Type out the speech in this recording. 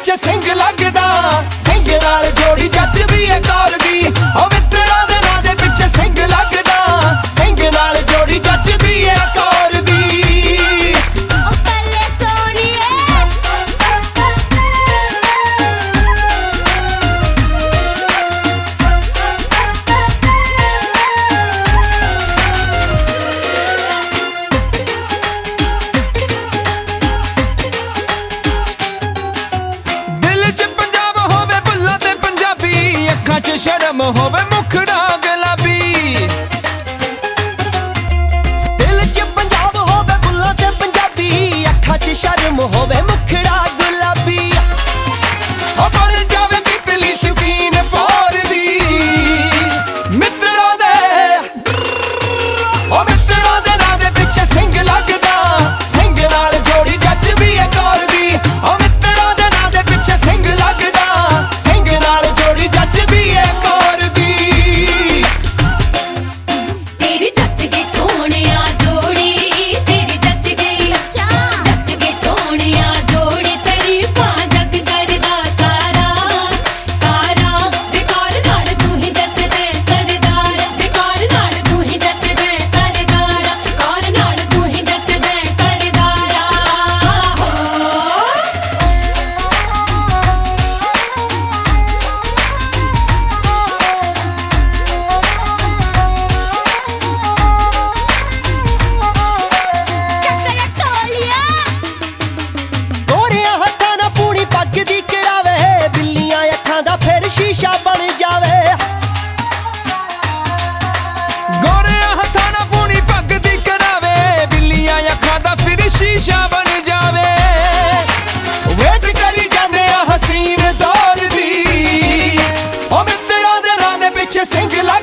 ਪਿੱਛੇ ਸਿੰਘ ਲੱਗਦਾ, ਸਿੰਘ ਨਾਲ ਜੋੜੀ ਜੱਜਦੀ ਏ ਕੌਰ ਦੀ। ਓ ਮਿੱਤਰਾਂ ਦੇ ਨਾਂ ਦੇ ਪਿੱਛੇ ਸਿੰਘ ਲੱਗਦਾ, ਸਿੰਘ ਨਾਲ ਜੋੜੀ ਜੱਜਦੀ ਏ ਕੌਰ ਦੀ। शर्म होवे मुखड़ा गुलाबी, दिल च पंजाब होवे बुल्ला ते पंजाबी, अखां च शर्म होवे मुखड़ा गुलाबी। पर जावे तितली शौकीन पौर दी, मित्रों दे नां दे पिछे सिंह लगदा, सिंह नाल जोड़ी जੱਜਦੀ ਏ कौर दी। मित्रों दे नां दे पिछे सिंह लगदा, सिंह नाल जोड़ी जੱਜਦੀ ਏ कौर दी। तेरी जच गई सोहणिया जोड़ी, तेरी जच गई सोहणिया जोड़ी। तारीफां जग करदा सारा सारा, विकार नाल तू ही जचदे सरदार, विकार नाल तू ही जचदे सरदार, कौर नाल तू ही जचदे सरदारा हो। ਗੋਰਿਆਂ ਹੱਥਾਂ ਨਾਲ ਪੂਣੀ ਪੱਗ ਦੀ ਕਰਾਵੇ, ਬਿੱਲੀਆਂ ਅੱਖਾਂ ਦਾ ਫਿਰ ਸ਼ੀਸ਼ਾ ਬਣ ਜਾਵੇ। गोरिया हत्थां नाल पूनी पग दी करावे, बिल्लियां अखां दा फिर शीशा बन जावे। ਵੇਟ ਕਰੀ ਜਾਂਦੇ ਆ ਹਸੀਨ ਦੌਰ ਦੀ। ਓ ਮਿੱਤਰਾਂ ਦੇ ਨਾਂ ਦੇ ਪਿੱਛੇ ਸਿੰਘ